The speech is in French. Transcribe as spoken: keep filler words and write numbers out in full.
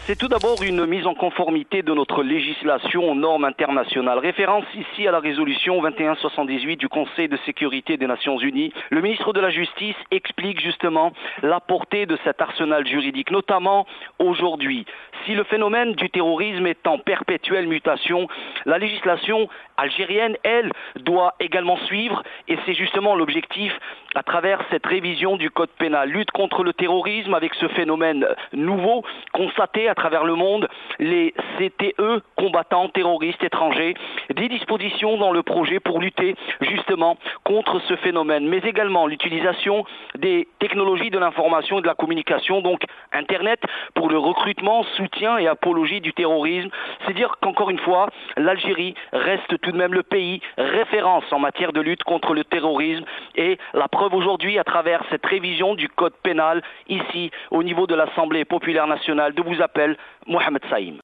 C'est tout d'abord une mise en conformité de notre législation aux normes internationales. Référence ici à la résolution vingt et un soixante-dix-huit du Conseil de sécurité des Nations Unies. Le ministre de la Justice explique justement la portée de cet arsenal juridique, notamment aujourd'hui. Si le phénomène du terrorisme est en perpétuelle mutation, la législation algérienne, elle, doit également suivre, et c'est justement l'objectif à travers cette révision du code pénal. Lutte contre le terrorisme avec ce phénomène nouveau constaté à travers le monde, les C T E, combattants terroristes étrangers, des dispositions dans le projet pour lutter justement contre ce phénomène, mais également l'utilisation des technologies de l'information et de la communication, donc Internet, pour le recrutement, soutien et apologie du terrorisme. C'est dire qu'encore une fois, l'Algérie reste tout de même le pays référence en matière de lutte contre le terrorisme, et la preuve aujourd'hui à travers cette révision du code pénal ici au niveau de l'Assemblée populaire nationale de vous appelle Mohamed Saïm.